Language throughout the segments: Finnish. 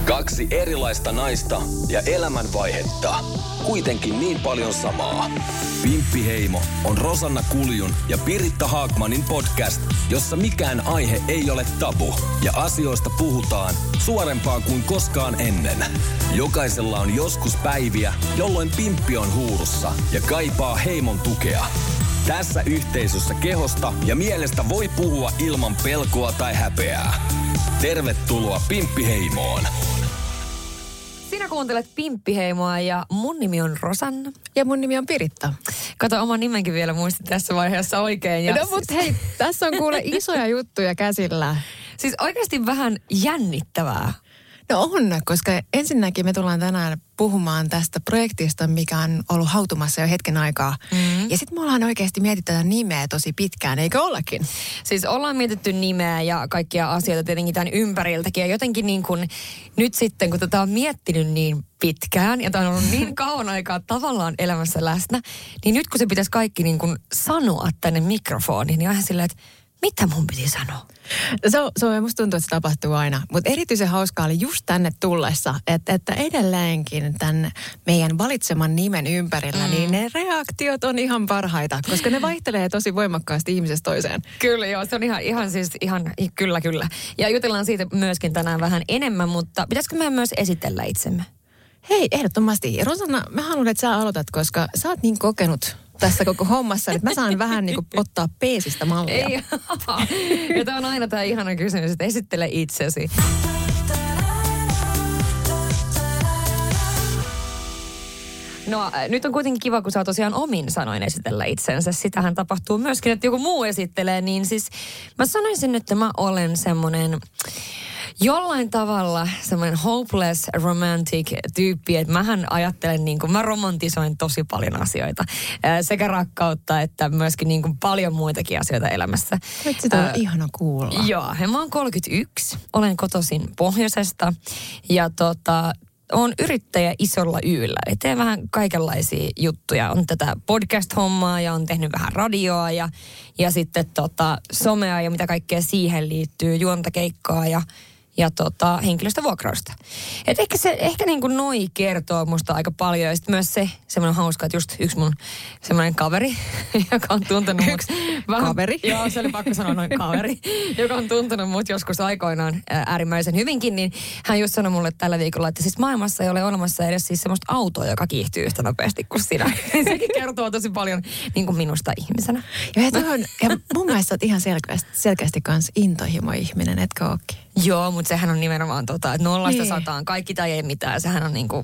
Kaksi erilaista naista ja elämänvaihetta. Kuitenkin niin paljon samaa. Pimppiheimo on Rosanna Kuljun ja Piritta Haakmanin podcast, jossa mikään aihe ei ole tabu. Ja asioista puhutaan suorempaan kuin koskaan ennen. Jokaisella on joskus päiviä, jolloin pimppi on huurussa ja kaipaa heimon tukea. Tässä yhteisössä kehosta ja mielestä voi puhua ilman pelkoa tai häpeää. Tervetuloa Pimppiheimoon. Sinä kuuntelet Pimppiheimoa ja mun nimi on Rosanna. Ja mun nimi on Piritta. Kato, oman nimenkin vielä muistin tässä vaiheessa oikein. Ja no mut hei, tässä on kuule isoja juttuja käsillä. Siis oikeasti vähän jännittävää. No on, koska ensinnäkin me tullaan tänään puhumaan tästä projektista, mikä on ollut hautumassa jo hetken aikaa. Ja sitten me ollaan oikeasti mietitty tätä nimeä tosi pitkään, eikö ollakin? Siis ollaan mietitty nimeä ja kaikkia asioita tietenkin tämän ympäriltäkin. Ja jotenkin niin kuin nyt sitten, kun tätä on miettinyt niin pitkään ja tämä on ollut niin kauan aikaa tavallaan elämässä läsnä, niin nyt kun se pitäisi kaikki niin kuin sanoa tänne mikrofoniin, niin on ihan silleen, että mitä mun piti sanoa? Musta tuntuu, että se tapahtuu aina. Mutta erityisen hauskaa oli just tänne tullessa, että edelleenkin tämän meidän valitseman nimen ympärillä, niin ne reaktiot on ihan parhaita, koska ne vaihtelee tosi voimakkaasti ihmisestä toiseen. Kyllä joo, se on ihan kyllä. Ja jutellaan siitä myöskin tänään vähän enemmän, mutta pitäisikö meidän myös esitellä itsemme? Hei, ehdottomasti. Rosanna, mä haluan, että sä aloitat, koska sä oot niin kokenut tässä koko hommassa, että mä saan vähän niin kuin ottaa peesistä mallia. Ei, ja tämä on aina tämä ihana kysymys, että esittele itsesi. No nyt on kuitenkin kiva, kun saa tosiaan omin sanoin esitellä itsensä. Sitähän tapahtuu myöskin, että joku muu esittelee, niin siis mä sanoisin, että mä olen semmoinen jollain tavalla semmoinen hopeless romantic tyyppi, että mähän ajattelen niin kuin, mä romantisoin tosi paljon asioita. Sekä rakkautta että myöskin niin kuin paljon muitakin asioita elämässä. Nyt sitä on ihana kuulla. Joo, ja mä oon 31, olen kotoisin pohjoisesta ja olen yrittäjä isolla Y:llä. Eli teen vähän kaikenlaisia juttuja. On tätä podcast-hommaa ja on tehnyt vähän radioa ja sitten somea ja mitä kaikkea siihen liittyy, juontakeikkaa ja henkilöstövuokrausta. Et ehkä niin kuin noi kertoo musta aika paljon. Ja sitten myös se semmoinen hauska, että just yksi mun semmoinen kaveri, joka on tuntenut mut vähän... Kaveri? Joo, se oli pakko sanoa noin kaveri, joka on tuntenut mut joskus aikoinaan äärimmäisen hyvinkin, niin hän just sanoi mulle tällä viikolla, että siis maailmassa ei ole olemassa edes siis semmoista autoa, joka kiihtyy yhtä nopeasti kuin sinä. Sekin kertoo tosi paljon niin kuin minusta ihmisenä. Ja mun mielestä olet ihan selkeästi kans intohimo-ihminen, etkö ookin? Joo, mutta sehän on nimenomaan että 0–100, kaikki tai ei mitään. Sehän on niinku,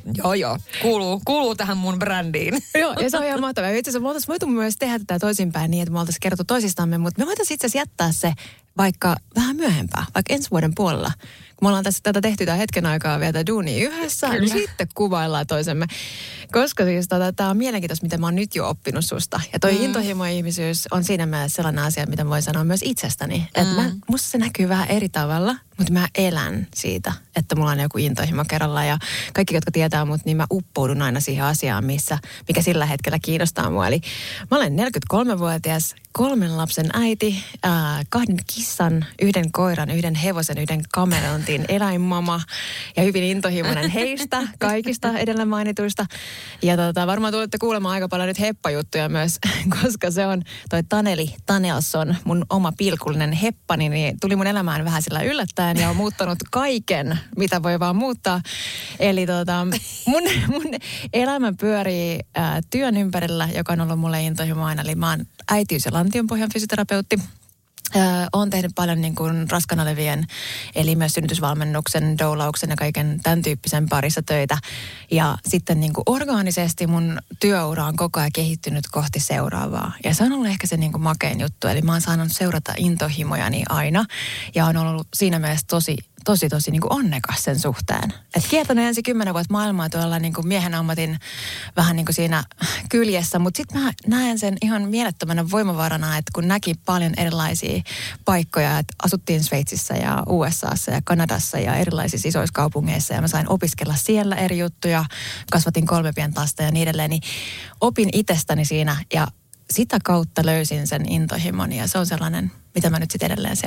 kuuluu tähän mun brändiin. Joo, ja se on ihan mahtavaa. Itse asiassa me oltaisiin voitu myös tehdä tätä toisinpäin niin, että me oltaisiin kerrottu toisistamme, mutta me voitaisiin itse asiassa jättää se vaikka vähän myöhempää, vaikka ensi vuoden puolella. Kun me ollaan tätä tehty tämän hetken aikaa vielä duunia yhdessä, niin sitten kuvaillaan toisemme. Koska siis tämä on mielenkiintoista, mitä mä oon nyt jo oppinut susta. Ja toi intohimo-ihmisyys on siinä mielessä sellainen asia, mitä voi sanoa myös itsestäni. Että musta se näkyy vähän eri tavalla, mutta mä elän siitä, että mulla on joku intohimo kerralla. Ja kaikki, jotka tietää mut, niin mä uppoudun aina siihen asiaan, mikä sillä hetkellä kiinnostaa mua. Eli mä olen 43-vuotias, 3 lapsen äiti, 2 kissan, 1 koiran, 1 hevosen, 1 kameleontin eläinmama ja hyvin intohimoinen heistä, kaikista edellä mainituista. Ja varmaan tulette kuulemaan aika paljon nyt heppajuttuja myös, koska se on toi Taneli Tanelson, mun oma pilkullinen heppani, niin tuli mun elämään vähän sillä yllättäen ja on muuttanut kaiken, mitä voi vaan muuttaa. Eli mun elämä pyörii työn ympärillä, joka on ollut mulle intohimo aina. Eli mä oon äitiys- ja lantionpohjan fysioterapeutti. Olen tehnyt paljon niin kuin raskaana olevien, eli myös synnytysvalmennuksen, doulauksen ja kaiken tämän tyyppisen parissa töitä. Ja sitten niin kuin orgaanisesti mun työura on koko ajan kehittynyt kohti seuraavaa. Ja se on ollut ehkä se niin kuin makein juttu. Eli mä oon saanut seurata intohimojani aina ja on ollut siinä mielessä tosi niin kuin onnekas sen suhteen. Että kiertänyt ensin 10 vuotta maailmaa tuolla niin kuin miehen ammatin vähän niin kuin siinä kyljessä, mutta sitten mä näen sen ihan mielettömänä voimavarana, että kun näki paljon erilaisia paikkoja, että asuttiin Sveitsissä ja USAssa ja Kanadassa ja erilaisissa isoissa kaupungeissa ja mä sain opiskella siellä eri juttuja, kasvatin 3 pientä lasta ja niin edelleen, niin opin itsestäni siinä ja sitä kautta löysin sen intohimon ja se on sellainen, mitä mä nyt sitten edelleen seuraan.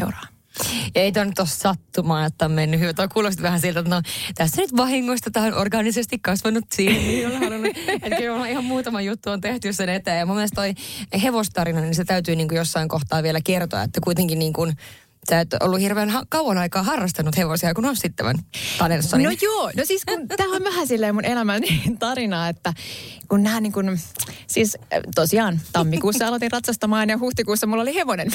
Ja ei toi nyt ole sattumaa, että on mennyt hyvä. Toi kuulosti vähän siltä, että no tässä nyt vahingoista tämä on organisesti kasvanut siihen, mihin olen halunnut. Että kyllä ihan muutama juttu on tehty sen eteen. Ja mun mielestä toi hevostarina, niin se täytyy niin kuin jossain kohtaa vielä kertoa, että kuitenkin niin kuin sä et ollut hirveän kauan aikaa harrastanut hevosia, kun osit tämän Danielssonin. No joo, no siis kun tämä on vähän silleen mun elämän tarina, että kun nämä niin kuin, siis tosiaan tammikuussa aloitin ratsastamaan ja huhtikuussa mulla oli hevonen.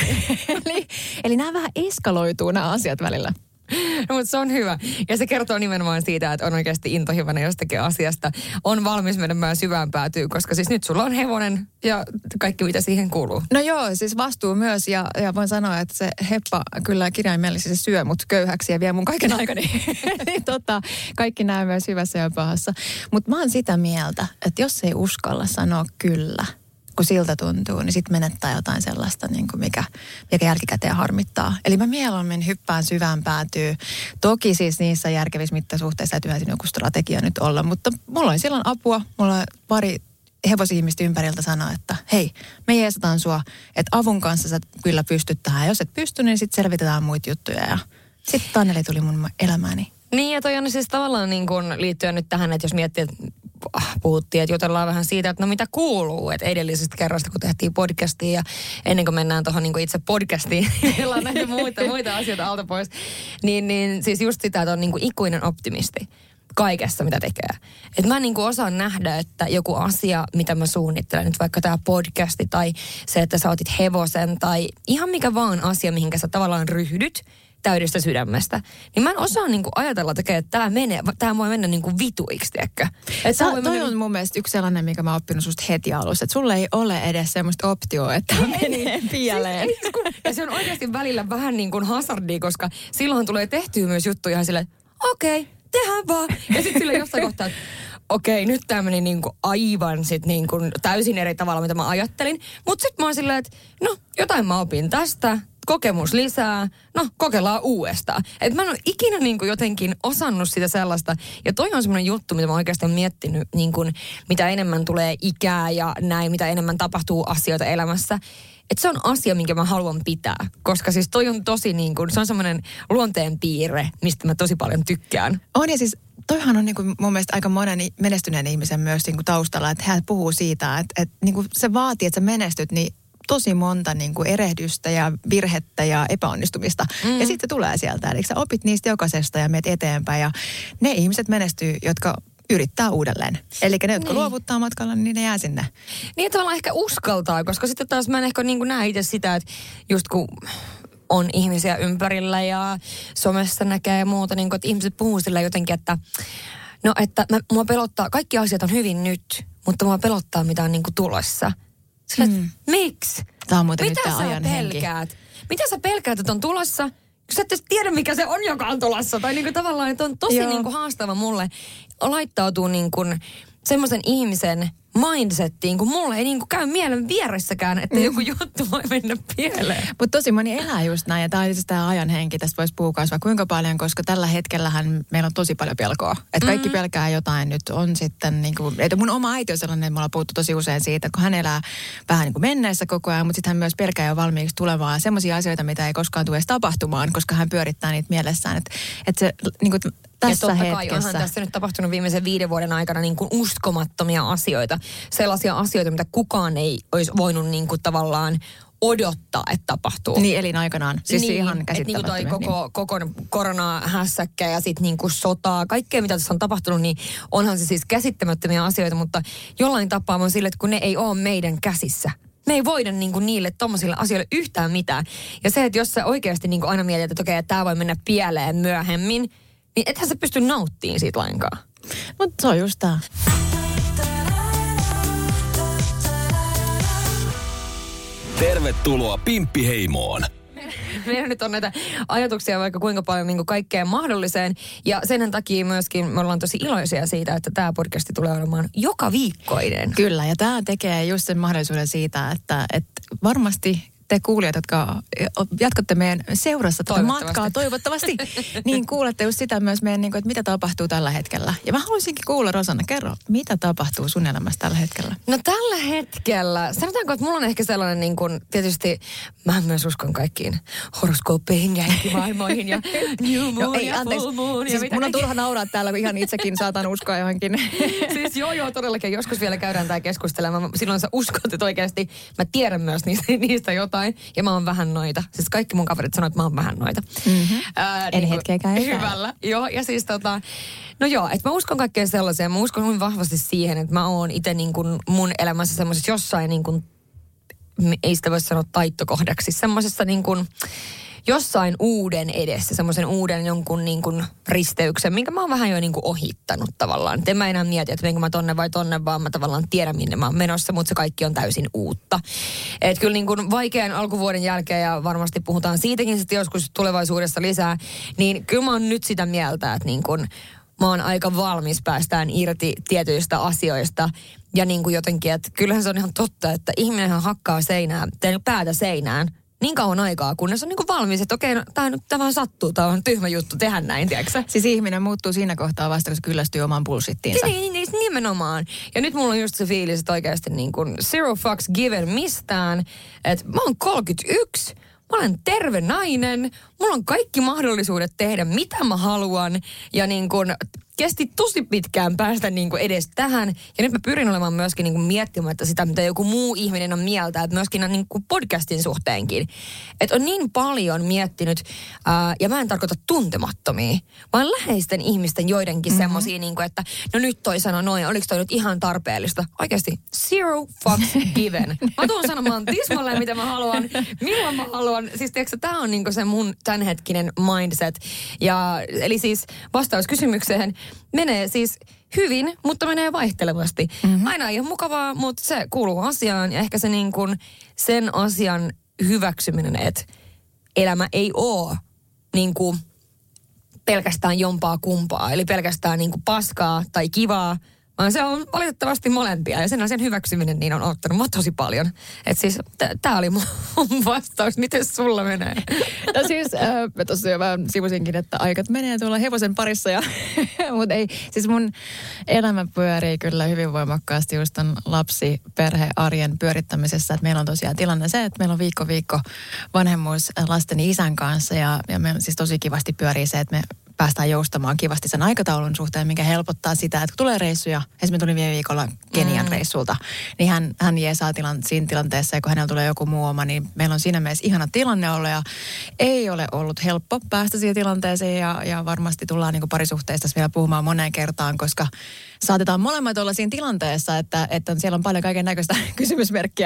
eli nämä vähän eskaloituu nämä asiat välillä. No, mutta se on hyvä. Ja se kertoo nimenomaan siitä, että on oikeasti intohimoinen jostakin asiasta. On valmis menemään syvään päätyyn, koska siis nyt sulla on hevonen ja kaikki mitä siihen kuuluu. No joo, siis vastuu myös ja voin sanoa, että se heppa kyllä kirjaimellisesti syö mut köyhäksi ja vie mun kaiken aikani. Eli kaikki näy myös hyvässä ja pahassa. Mutta mä oon sitä mieltä, että jos ei uskalla sanoa kyllä, kun siltä tuntuu, niin sitten menettää jotain sellaista, niin kuin mikä jälkikäteen harmittaa. Eli mä mieluummin hyppään syvään päätyy. Toki siis niissä järkevissä mittasuhteissa täytyy siinä joku strategia nyt olla, mutta mulla on silloin apua. Mulla on pari hevosihmistä ympäriltä sanoa, että hei, me jeesataan sua, että avun kanssa sä kyllä pystyt tähän. Jos et pysty, niin sitten selvitetään muita juttuja. Ja sitten Taneli tuli mun elämääni. Niin ja toi on siis tavallaan niin kuin liittyen nyt tähän, että jos miettii, että puhuttiin, että jutellaan vähän siitä, että no mitä kuuluu, että edellisestä kerrasta, kun tehtiin podcastia ja ennen kuin mennään tuohon niin kuin itse podcastiin, meillä on näitä muita asioita alta pois, niin siis just sitä, että on niin kuin ikuinen optimisti kaikessa, mitä tekee. Että mä niin kuin osaan nähdä, että joku asia, mitä mä suunnittelen, nyt vaikka tämä podcasti tai se, että sä otit hevosen tai ihan mikä vaan asia, mihinkä sä tavallaan ryhdyt, täydestä sydämestä. Niin mä en osaa niinku ajatella, että tämä voi mennä niinku vituiksi, tiedätkö? Toi on mun mielestä yksi sellainen, mikä mä oon oppinut susta heti alussa. Että sulle ei ole edes semmoista optioa, että menee pieleen. Ja se on oikeasti välillä vähän niin kuin hazardia, koska silloin tulee tehtyä myös juttuja ihan silleen, okei, tehdään vaan. Ja sitten silleen jossain kohtaa, että okei, nyt tämä meni niinku aivan sit niinku täysin eri tavalla, mitä mä ajattelin. Mutta sitten mä oon silleen, että no, jotain mä opin tästä. Kokemus lisää, no kokeillaan uudestaan. Että mä en ole ikinä niin kuin jotenkin osannut sitä sellaista. Ja toi on semmoinen juttu, mitä mä oikeasti olen miettinyt, niin kuin, mitä enemmän tulee ikää ja näin, mitä enemmän tapahtuu asioita elämässä. Että se on asia, minkä mä haluan pitää. Koska siis toi on tosi niin kuin, se on semmoinen luonteenpiirre, mistä mä tosi paljon tykkään. On ja siis toihan on niin kuin mun mielestä aika monen menestyneen ihmisen myös niin kuin taustalla, että hän puhuu siitä, että niin kuin se vaatii, että sä menestyt, niin tosi monta niin kuin erehdystä ja virhettä ja epäonnistumista. Ja sitten tulee sieltä. Eli sä opit niistä jokaisesta ja meet eteenpäin. Ja ne ihmiset menestyy, jotka yrittää uudelleen. Eli ne, jotka luovuttaa matkalla, niin ne jää sinne. Niin, että tavallaan ehkä uskaltaa, koska sitten taas mä en ehkä niin kuin näe itse sitä, että just kun on ihmisiä ympärillä ja somessa näkee ja muuta, niin kuin, että ihmiset puhuu sillä jotenkin, että no, että mua pelottaa, kaikki asiat on hyvin nyt, mutta mua pelottaa, mitä on niin kuin tulossa. Sillä, miksi? Tämä on muuten mitä nyt tämä ajan pelkäät? Henki. Mitä sä pelkäät, että on tulossa? Sä et tiedä, mikä se on, joka on tulossa. Tai niinku tavallaan, että on tosi niinku haastava mulle laittautua niinku semmoisen ihmisen mindsettiin, kun mulle ei niinku käy mielen vieressäkään, että joku juttu voi mennä pieleen. Mutta tosi moni elää just näin, ja tämä on itse tämä ajan henki, tästä voisi puhua vaikka kuinka paljon, koska tällä hetkellähän meillä on tosi paljon pelkoa. Että kaikki pelkää jotain nyt on sitten, niinku, että mun oma äiti on sellainen, että me ollaan puhuttu tosi usein siitä, kun hän elää vähän niin kuin menneessä koko ajan, mutta sitten hän myös pelkää jo valmiiksi tulevaa semmoisia asioita, mitä ei koskaan tule edes tapahtumaan, koska hän pyörittää niitä mielessään, että se niinku tässä ja hetkessä. Kai onhan tässä nyt tapahtunut viimeisen 5 vuoden aikana niin kuin uskomattomia asioita. Sellaisia asioita, mitä kukaan ei olisi voinut niin kuin tavallaan odottaa, että tapahtuu. Niin elin-aikanaan. Siis niin, ihan käsittämättömiä. Niin kuin toi koko koronahässäkkä ja sitten niin kuin sotaa, kaikkea mitä tässä on tapahtunut, niin onhan se siis käsittämättömiä asioita, mutta jollain tapaa on sille, että kun ne ei ole meidän käsissä. Me ei voida niin kuin niille tommosille asioille yhtään mitään. Ja se, että jos sä oikeasti niin kuin aina mietit, että okei, tämä voi mennä pieleen myöhemmin, niin ethän sä pysty nauttimaan siitä lainkaan. Mutta se on just tää. Tervetuloa Pimppiheimoon. Meillä nyt on näitä ajatuksia vaikka kuinka paljon niin kuin kaikkeen mahdolliseen. Ja sen takia myöskin me ollaan tosi iloisia siitä, että tämä podcasti tulee olemaan joka viikkoinen. Kyllä, ja tämä tekee just sen mahdollisuuden siitä, että varmasti te kuulijat, jotka jatkatte meidän seurassa tätä matkaa toivottavasti, niin kuulette just sitä myös meidän, että mitä tapahtuu tällä hetkellä. Ja mä haluaisinkin kuulla, Rosanna, kerro, mitä tapahtuu sun elämässä tällä hetkellä? No tällä hetkellä, sanotaanko, että mulla on ehkä sellainen niin kuin, tietysti mä myös uskon kaikkiin horoskooppeihin ja maailmoihin ja new moon ja full moon. Siis mun on turha nauraa täällä, kun ihan itsekin saatan uskoa johonkin. Siis joo, todellakin. Joskus vielä käydään tää keskustelemaan. Silloin sä uskot, että oikeasti mä tiedän myös niistä jotain. Ja mä oon vähän noita. Siis kaikki mun kaverit sanoo, että mä oon vähän noita. Mm-hmm. En hetkeäkään. Hyvällä. Joo, ja siis no joo, että mä uskon kaikkeen sellaiseen. Mä uskon hyvin vahvasti siihen, että mä oon itse niin kuin mun elämässä semmoisessa jossain niin kuin, ei sitä voi sanoa taittokohdaksi, semmoisessa niin kuin jossain uuden edessä, semmoisen uuden jonkun niin kuin risteyksen, minkä mä oon vähän jo niin kuin ohittanut tavallaan. Et en mä enää mieti, että menenkö mä tonne vai tonne, vaan mä tavallaan tiedän, minne mä oon menossa, mutta se kaikki on täysin uutta. Et kyllä niin kuin vaikean alkuvuoden jälkeen, ja varmasti puhutaan siitäkin sitten joskus tulevaisuudessa lisää, niin kyllä mä oon nyt sitä mieltä, että niin kuin mä oon aika valmis päästään irti tietyistä asioista. Ja niin kuin jotenkin, että kyllähän se on ihan totta, että ihminenhän hakkaa päätä seinään niin kauan aikaa, kunnes on niin kuin valmis, että okei, no, tämä vaan sattuu, tämä on tyhmä juttu tehdä näin, tiedätkö? Siis ihminen muuttuu siinä kohtaa vasta, kun se kyllästyy omaan bullshittiinsa. Niin, nimenomaan. Ja nyt mulla on just se fiilis, että oikeasti niin kuin zero fucks given mistään, että mä oon 31, mä olen terve nainen, mulla on kaikki mahdollisuudet tehdä mitä mä haluan ja niin kuin kesti tosi pitkään päästä niin kuin edes tähän. Ja nyt mä pyrin olemaan myöskin niin kuin miettimättä sitä, mitä joku muu ihminen on mieltä, että myöskin niin kuin podcastin suhteenkin. Että on niin paljon miettinyt, ja mä en tarkoita tuntemattomia, vaan läheisten ihmisten joidenkin semmosia, niin kuin, että no nyt toi sanoi noin, oliko toi nyt ihan tarpeellista? Oikeasti, zero fucks given. Mä tuun sanomaan tismalleen, mitä mä haluan, milloin mä haluan. Siis tiedätkö, tää on niin kuin se mun tämänhetkinen mindset. Ja, eli siis vastaus kysymykseen menee siis hyvin, mutta menee vaihtelevasti. Mm-hmm. Aina ei ole mukavaa, mutta se kuuluu asiaan ja ehkä se niin kuin sen asian hyväksyminen, että elämä ei ole niin kuin pelkästään jompaa kumpaa, eli pelkästään niin kuin paskaa tai kivaa, vaan se on valitettavasti molempia ja sen asian hyväksyminen niin on ottanut mua tosi paljon. Että siis tää oli mun vastaus. Miten sulla menee? No siis mä tossa jo vähän sivusinkin, että aikat menee tuolla hevosen parissa mutta ei. Siis mun elämä pyörii kyllä hyvin voimakkaasti just ton lapsi-perhe-arjen pyörittämisessä. Että meillä on tosiaan tilanne se, että meillä on viikko vanhemmuus lasteni isän kanssa ja me siis tosi kivasti pyörii se, että me päästään joustamaan kivasti sen aikataulun suhteen, mikä helpottaa sitä, että kun tulee reissuja, esimerkiksi tulin viime viikolla Kenian reissulta, niin hän jeesaa siinä tilanteessa, ja kun hänellä tulee joku muu oma, niin meillä on siinä mielessä ihana tilanne olla, ja ei ole ollut helppo päästä siihen tilanteeseen, ja varmasti tullaan niin kuin parisuhteista vielä puhumaan moneen kertaan, koska saatetaan molemmat olla siinä tilanteessa, että siellä on paljon kaiken näköistä kysymysmerkkiä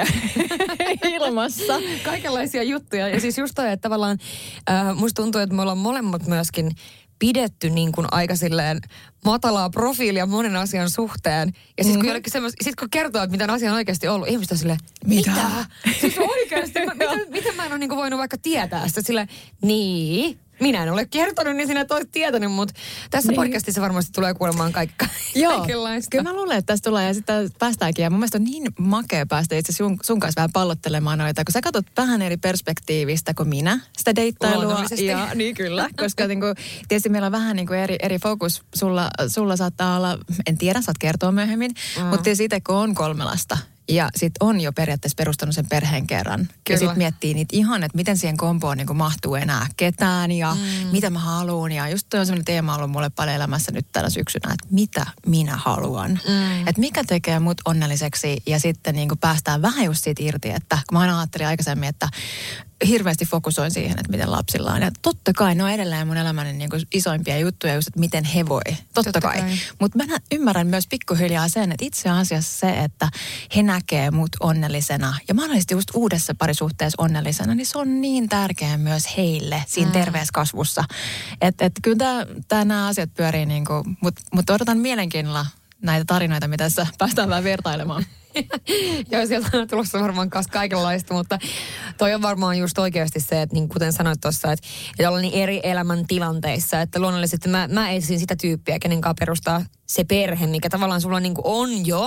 ilmassa. Kaikenlaisia juttuja, ja siis just toi, että tavallaan musta tuntuu, että me ollaan molemmat myöskin pidetty niin kuin aika silleen matalaa profiilia monen asian suhteen. Ja sitten kun kertoo, että mitä asia on oikeasti ollut, ihmiset on silleen, mitä? Siis oikeasti, miten mä en ole niin kuin voinut vaikka tietää sitä silleen, niin. Minä en ole kertonut, niin sinä et ole tietänyt, mutta tässä podcastissa varmasti tulee kuulemaan kaikenlaista. Kyllä mä luulen, että tässä tulee ja sitten päästäänkin. Ja mun mielestä on niin makea päästä itse sun kanssa vähän pallottelemaan noita, kun sä katsot vähän eri perspektiivistä kuin minä, sitä deittailua. Ja, niin kyllä, koska niin kuin, tietysti meillä on vähän niin kuin eri fokus. Sulla saattaa olla, en tiedä, saat kertoa myöhemmin, mutta tietysti itse kun on 3 lasta. Ja sitten on jo periaatteessa perustanut sen perheen kerran. Kyllä. Ja sitten miettii niitä ihan, että miten siihen kompoon niin mahtuu enää ketään ja mitä mä haluan. Ja just toi on sellainen teema ollut mulle paljon elämässä nyt tänä syksynä, että mitä minä haluan. Että mikä tekee mut onnelliseksi ja sitten niin päästään vähän just siitä irti. Että kun mä aina ajattelin aikaisemmin, että hirveästi fokusoin siihen, että miten lapsilla on. Ja totta kai ne on edelleen mun elämäni niin kuin isoimpia juttuja just, että miten he voi. Totta kai. Mutta mä ymmärrän myös pikkuhiljaa sen, että itse asiassa se, että he näkee mut onnellisena ja mahdollisesti just uudessa parisuhteessa onnellisena, niin se on niin tärkeää myös heille siinä terveessä kasvussa. Että kyllä nämä asiat pyörii niin kuin, mutta odotan mielenkiinnolla näitä tarinoita, mitä tässä päästään vähän vertailemaan. Joo, sieltä on tulossa varmaan kaikenlaista, mutta toi on varmaan just oikeasti se, että niin kuten sanoit tuossa, että ollaan niin eri elämäntilanteissa, että luonnollisesti mä etsin sitä tyyppiä, kenen kanssa perustaa se perhe, mikä tavallaan sulla niin kuin on jo,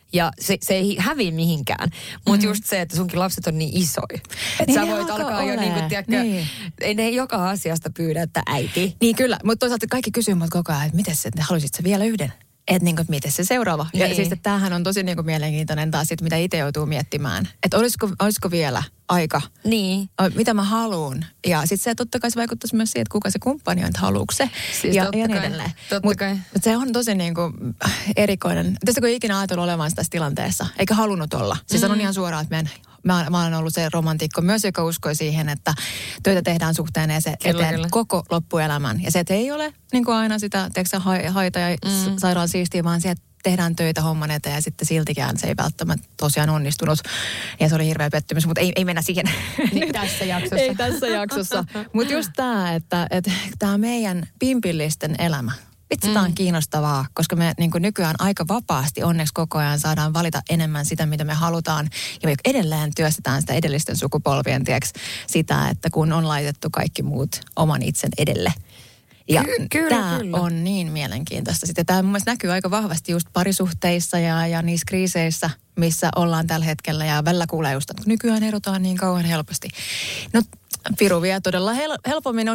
ja se ei häviä mihinkään. Mutta just se, että sunkin lapset on niin isoja. Että niin sä voit alkaa jo tiedätkö, ei ne joka asiasta pyydä, että äiti. Niin kyllä, mutta toisaalta kaikki kysyy mut koko ajan, että miten sä haluaisit sä vielä yhden? Että niinku, miten se seuraava? Niin. Ja siis, että tämähän on tosi niinku mielenkiintoinen taas, mitä itse joutuu miettimään. Että olisiko vielä aika? Niin. Mitä mä haluun? Ja sitten se totta kai se vaikuttaisi myös siihen, että kuka se kumppani on, että haluuko se? Siis ja niin edelleen. Mutta se on tosi niinku erikoinen. Tästä kun ei ikinä ajatellut olevansa tässä tilanteessa, eikä halunnut olla. Siis sanon ihan suoraan, että mä olen ollut se romantikko myös, joka uskoi siihen, että töitä tehdään suhteen ja se eteen koko loppuelämän. Ja se, että ei ole niin kuin aina sitä, haita ja sairaan siistiä, vaan se, että tehdään töitä homman eteen ja sitten siltikään se ei välttämättä tosiaan onnistunut. Ja se oli hirveä pettymys, mutta ei mennä siihen. Niin tässä jaksossa. Ei tässä jaksossa. Mutta just tämä, että tämä meidän pimpillisten elämä. Vitsi, tämä on kiinnostavaa, koska me niin kuin nykyään aika vapaasti onneksi koko ajan saadaan valita enemmän sitä, mitä me halutaan. Ja me edelleen työstetään sitä edellisten sukupolvien sitä, että kun on laitettu kaikki muut oman itsen edelle. Ja tämä on niin mielenkiintoista. Sitten tämä mun mielestä näkyy aika vahvasti just parisuhteissa ja niissä kriiseissä, missä ollaan tällä hetkellä. Ja välillä kuulee just, että nykyään erotaan niin kauan helposti. No piru vie todella helpommin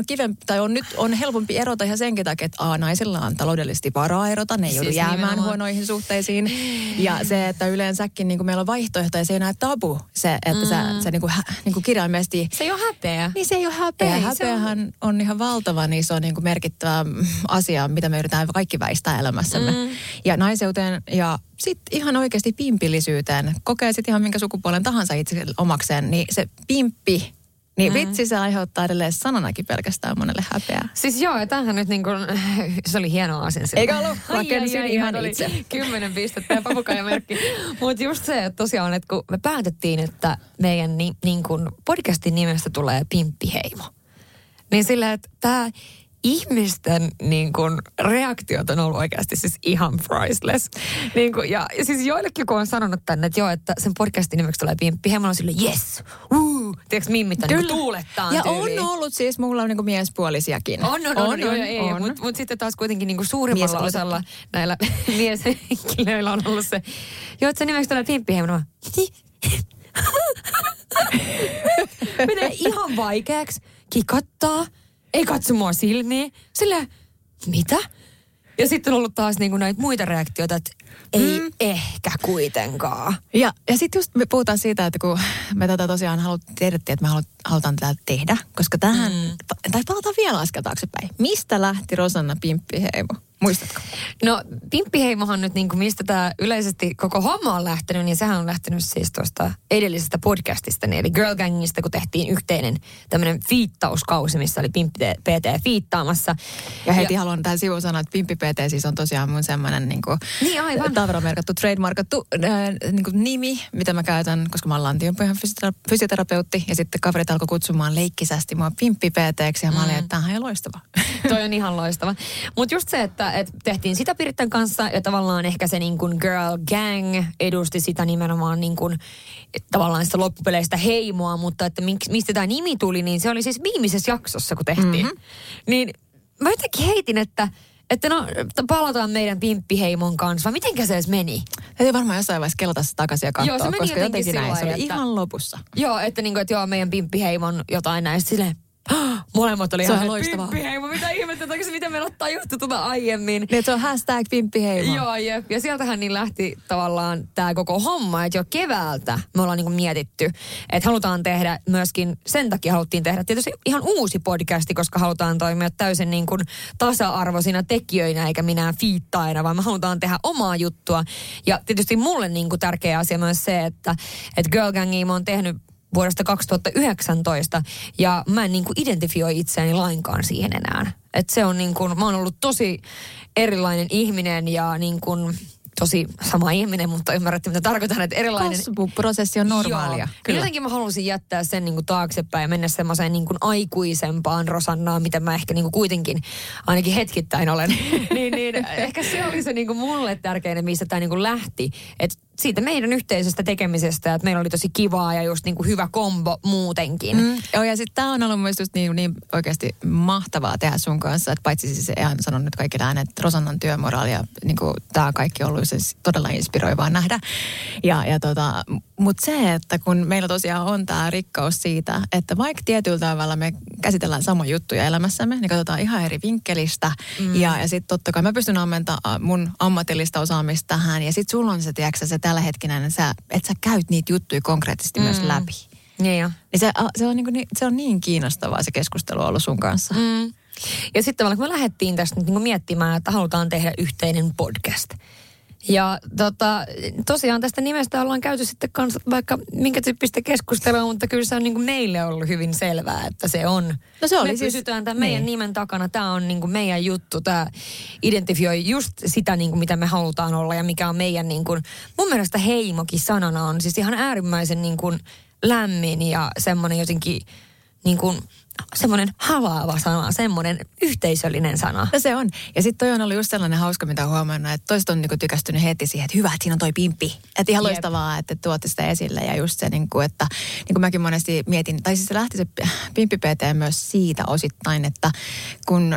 on helpompi erota ihan senkin takia, että naisilla on taloudellisesti varaa erota, ne ei joudu jäämään huonoihin suhteisiin. Ja se, että yleensäkin niin kuin meillä on vaihtoehtoja, se ei enää tabu. Se, että se niin kuin kirjaimellisesti... Se ei ole häpeä. Niin se ei ole häpeä. Häpeähän on ihan valtavan iso niin kuin merkittävä asia, mitä me yritetään kaikki väistää elämässämme. Ja naiseuteen ja sitten ihan oikeasti pimpillisyyteen, kokee sitten ihan minkä sukupuolen tahansa itse omakseen, niin se pimppi, niin vitsi se aiheuttaa edelleen sananakin pelkästään monelle häpeää. Siis joo, ja tämähän nyt niin kuin, se oli hieno asia. Eikä ollut, rakensin ihan itse. 10 pistettä ja papukaijamerkki. Mutta just se, että tosiaan, että kun me päätettiin, että meidän niin kuin podcastin nimestä tulee Pimppiheimo, niin sillä, että tämä ihmisten niin kuin reaktiot on ollut oikeasti siis ihan priceless. Niin kuin, ja siis joillekin, kun on sanonut tänne, että joo, että sen podcastin nimeksi tulee Pimppiheimo, on silleen yes, tiedätkö mimmit on niin tuulettaan ja tyyliin. On ollut siis, mulla on niin kuin miespuolisiakin. On. Mutta sitten taas kuitenkin niin kuin suurimmalla osalla näillä mieshenkilöillä on ollut se, joo, että sen nimeksi tulee Pimppiheimo. Menee ihan vaikeaksi, kikattaa. Ei katso mua silmiin. Silleen, mitä? Ja sitten on ollut taas niinku näitä muita reaktioita, että ei ehkä kuitenkaan. Ja sitten just me puhutaan siitä, että kun me tätä tosiaan tiedettiin, että me halutaan tätä tehdä, koska tähän, tai palataan vielä askel taaksepäin. Mistä lähti Rosanna Pimppiheimo? Muistatko? No Pimppiheimohan nyt niin kuin mistä tämä yleisesti koko homma on lähtenyt, niin sehän on lähtenyt siis tuosta edellisestä podcastista, eli Girl Gangista, kun tehtiin yhteinen tämmöinen fiittauskausi, missä oli Pimppi PT fiittaamassa. Ja heti haluan tähän sivuun sanoa, että Pimppi PT siis on tosiaan mun semmoinen niin tavaramerkattu, trademarkattu niin kuin nimi, mitä mä käytän, koska mä oon lantionpohjan fysioterapeutti, ja sitten kaverit alkoi kutsumaan leikkisästi mua Pimppi PT:ksi, ja mä olin, että tämähän on ihan loistava. Toi on ihan loistava. Mutta just se, että tehtiin sitä Piritan kanssa ja tavallaan ehkä se niin kuin Girl Gang edusti sitä nimenomaan niin kuin, tavallaan sitä loppupeleistä heimoa, mutta että mistä tämä nimi tuli, niin se oli siis viimeisessä jaksossa, kun tehtiin. Niin mä jotenkin heitin, että no palataan meidän Pimppiheimon kanssa, vai mitenkä se edes meni? Täytyy varmaan jossain vaiheessa kelata se takaisin ja katsoa, joo, koska jotenkin näin, se oli ihan lopussa. Joo, että niinku, että joo, meidän Pimppiheimon jotain näistä silleen, molemmat oli ihan loistavaa. Pimppiheimo, mitä ihmettä, miten meillä on tajuttu tuota aiemmin. Niin, se on #Pimppiheimo. Joo, jep. Ja sieltähän niin lähti tavallaan tämä koko homma, että jo keväältä me ollaan niinku mietitty, että halutaan tehdä myöskin, sen takia haluttiin tehdä tietysti ihan uusi podcasti, koska halutaan toimia täysin niin kuin tasa-arvoisina tekijöinä, eikä minä fiittaina, vaan me halutaan tehdä omaa juttua. Ja tietysti mulle niin kuin tärkeä asia myös se, että Girl Gangia mä oon tehnyt vuodesta 2019, ja mä en niin kuin identifioi itseäni lainkaan siihen enää. Että se on niin kuin, mä oon ollut tosi erilainen ihminen ja niin kuin tosi sama ihminen, mutta ymmärrätte, mitä tarkoitan, että erilainen. Kasvuprosessi on normaalia. Kyllä. Jotenkin mä halusin jättää sen niin kuin taaksepäin ja mennä semmoiseen niin kuin aikuisempaan Rosannaan, mitä mä ehkä niin kuin kuitenkin ainakin hetkittäin olen. niin ehkä se oli se niin kuin mulle tärkein, mistä tämä niin kuin lähti. Että siitä meidän yhteisestä tekemisestä, että meillä oli tosi kivaa ja just niin kuin hyvä kombo muutenkin. Joo, ja sitten tämä on ollut myös just niin oikeasti mahtavaa tehdä sun kanssa, että paitsi siis ihan sanon nyt kaikille ääneen, että Rosannan työmoraali ja niin tämä kaikki on ollut siis todella inspiroivaa nähdä. Mutta se, että kun meillä tosiaan on tämä rikkaus siitä, että vaikka tietyllä tavalla me käsitellään samoja juttuja elämässämme, niin katsotaan ihan eri vinkkelistä. Ja sitten totta kai mä pystyn ammentamaan mun ammatillista osaamista tähän. Ja sitten sulla on se, tiedätkö, se tällä hetkinen, että sä käyt niitä juttuja konkreettisesti myös läpi. Niin se on niin kiinnostavaa se keskustelu ollut sun kanssa. Ja sitten kun me lähdettiin tästä niin miettimään, että halutaan tehdä yhteinen podcast. Ja tosiaan tästä nimestä ollaan käyty sitten kanssa vaikka minkä tyyppistä keskustelua, mutta kyllä se on niin kuin meille ollut hyvin selvää, että se on. No se oli me siis, pysytään tämän meidän nimen takana. Tämä on niin kuin meidän juttu. Tämä identifioi just sitä, niin kuin mitä me halutaan olla ja mikä on meidän niin kuin, mun mielestä heimokin sanana on siis ihan äärimmäisen niin kuin lämmin ja semmoinen jotenkin niin kuin semmoinen halaava sana, semmoinen yhteisöllinen sana. No se on. Ja sitten toi on ollut just sellainen hauska, mitä huomannut, että toiset on niinku tykästynyt heti siihen, että hyvä, että siinä on toi pimppi. Että ihan loistavaa, että tuotte sitä esille. Ja just se, niinku, että niin kuin mäkin monesti mietin, tai siis se lähti se pimppi PT myös siitä osittain, että kun